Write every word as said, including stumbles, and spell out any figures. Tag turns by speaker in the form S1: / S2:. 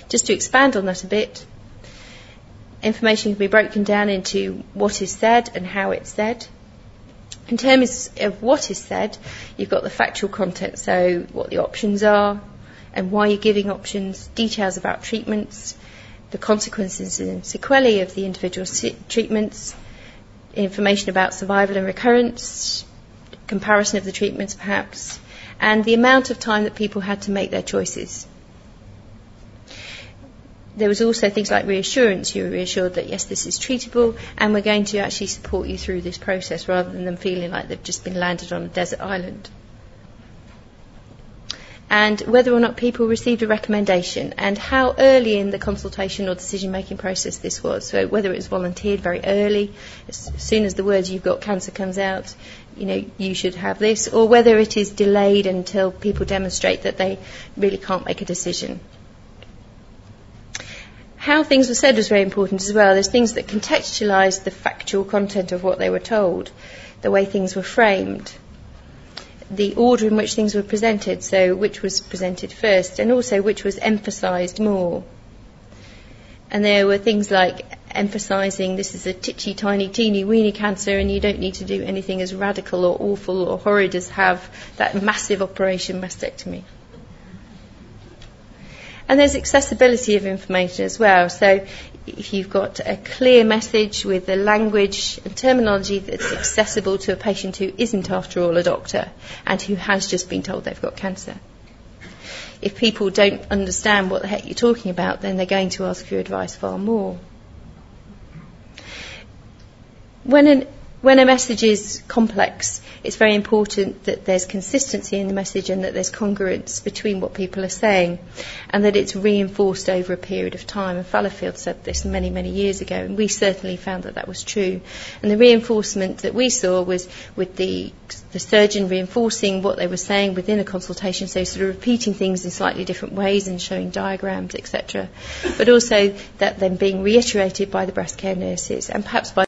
S1: Just to expand on that a bit, information can be broken down into what is said and how it's said. In terms of what is said, you've got the factual content, so what the options are and why you're giving options, details about treatments, the consequences and sequelae of the individual treatments, information about survival and recurrence, comparison of the treatments perhaps, and the amount of time that people had to make their choices. There was also things like reassurance. You were reassured that, yes, this is treatable and we're going to actually support you through this process rather than them feeling like they've just been landed on a desert island. And whether or not people received a recommendation and how early in the consultation or decision-making process this was. So whether it was volunteered very early, as soon as the words "you've got cancer" comes out, you know, you should have this, or whether it is delayed until people demonstrate that they really can't make a decision. How things were said was very important as well. There's things that contextualised the factual content of what they were told, the way things were framed, the order in which things were presented, so which was presented first, and also which was emphasised more. And there were things like emphasising this is a titchy, tiny, teeny, weeny cancer and you don't need to do anything as radical or awful or horrid as have that massive operation mastectomy. And there's accessibility of information as well. So if you've got a clear message with the language and terminology that's accessible to a patient who isn't, after all, a doctor and who has just been told they've got cancer. If people don't understand what the heck you're talking about, then they're going to ask for your advice far more. When an When a message is complex, it's very important that there's consistency in the message and that there's congruence between what people are saying and that it's reinforced over a period of time. And Fallowfield said this many, many years ago, and we certainly found that that was true. And the reinforcement that we saw was with the, the surgeon reinforcing what they were saying within a consultation, so sort of repeating things in slightly different ways and showing diagrams, et cetera. But also that then being reiterated by the breast care nurses and perhaps by